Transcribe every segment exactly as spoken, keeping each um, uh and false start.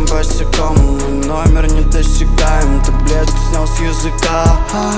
босиком, мой номер недосягаем. Таблетку снял с языка,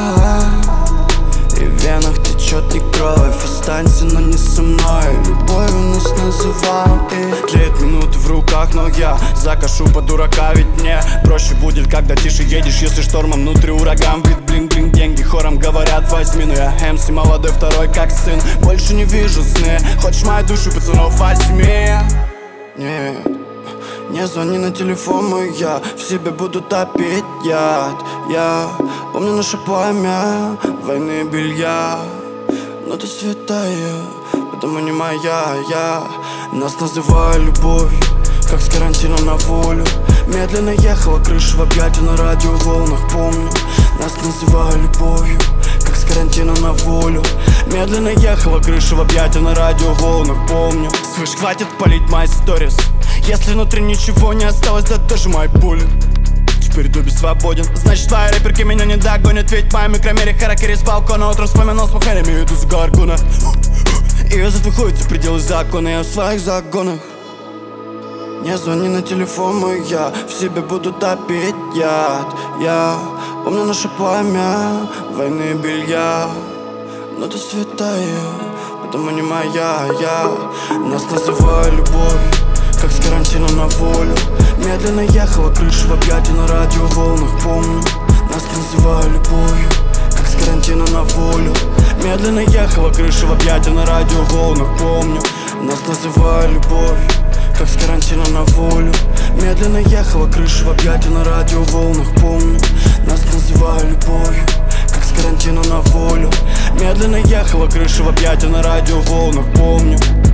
и в венах течет не кровь. Останься, но не со мной. Любовью нас называют, и тлеют минуты в руках, но я закашу под дурака. Ведь мне проще будет, когда тише едешь, если штормом внутри ураган. Ведь блин-блин, деньги хором говорят возьми. Но я эм си молодой, второй как сын. Больше не вижу сны. Хочешь мою душу, пацанов, возьми. Нет, не звони на телефон мой, я в себе буду топить яд. Я помню наше пламя войны белья. Но ты святая, потому не моя. Я нас называю любовь, как с карантина на волю. Медленно ехала крыша в объятия на радиоволнах, помню. Нас называю любовью, как с карантина на волю. Медленно ехала крыша в объятия на радиоволнах, помню. Слышь, хватит палить мои сторис, если внутри ничего не осталось, да даже мои пули. Теперь Дуби свободен, значит твои рэперки меня не догонят. Ведь в моем микромире харакири с балкона. Утром вспоминал с махарями, иду с гаргуна. И язык выходит за пределы закона, я в своих загонах. Не звони на телефон мой, я в себе буду топить яд. Я помню наше пламя войны белья. Но ты святая, потому не моя. Я нас называю любовью, как с карантина на волю. Медленно ехала крыша в объятия на радиоволнах, помню. Нас называю любовью, как с карантина на волю. Медленно ехала крыша в объятия на радиоволнах, помню. Нас называю любовью, как с карантина на волю. Медленно ехала крыша в объятия на радиоволнах, помню. Нас называю любовью, как с карантина на волю. Медленно ехала крыша в объятия на радиоволнах, помню.